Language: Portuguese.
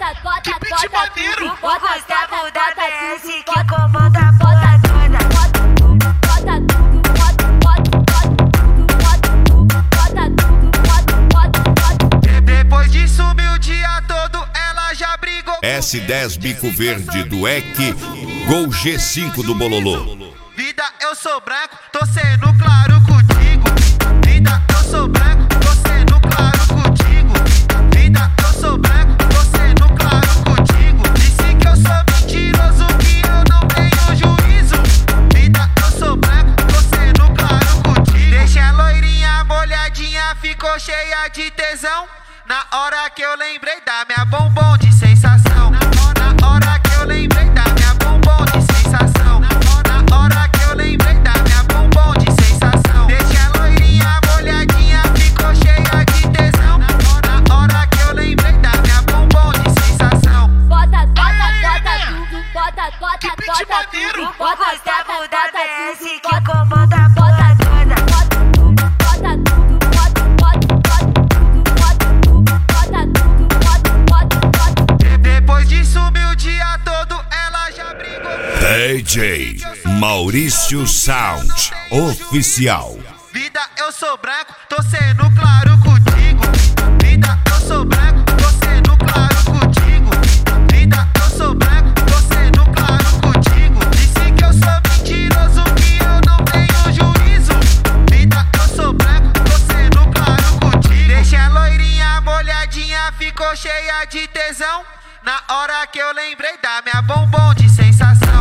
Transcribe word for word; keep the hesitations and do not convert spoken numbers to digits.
bota, que beat maneiro. O Gustavo da B S que comanda a porra toda. Bota tudo, bota, bota, bota tudo, bota tudo, bota, bota, bota. Depois de sumir o dia todo, ela já brigou. S dez Bico Verde do E C, Gol G cinco do Bololô. Vida, eu sou branco, tô sendo claro contigo. Vida, eu sou branco, tô sendo claro contigo. Vida, eu sou branco, tô sendo claro contigo. Disse que eu sou mentiroso, que eu não tenho juízo. Vida, eu sou branco, tô sendo claro contigo. Deixa a loirinha molhadinha, ficou cheia de tesão. Na hora que eu lembrei da minha bombom de sensação. Na hora que eu lembrei da minha bombom de sensação. Na hora que eu lembrei da minha bombom de sensação. Deixa a loirinha molhadinha, ficou cheia de tesão. Na hora que eu lembrei da minha bombom de sensação. Bota, bota, bota tudo, bota, bota, Que beat bota maneiro. tudo. O Gustavo da B S que comanda a porra toda. Bota tudo, bota tudo, bota, bota, bota tudo, bota tudo, bota tudo, bota, bota, bota. Depois de sumir o dia todo, ela já brigou. D J Maurício Sound Oficial. Vida, eu sou branco, tô sendo claro contigo. Vida, eu sou branco, tô sendo claro contigo. Vida, eu sou branco, tô sendo claro contigo. Disse que eu sou mentiroso, que eu não tenho juízo. Vida, eu sou branco, tô sendo claro contigo. Deixa a loirinha molhadinha, ficou cheia de tesão. Na hora que eu lembrei da minha bombom de sensação.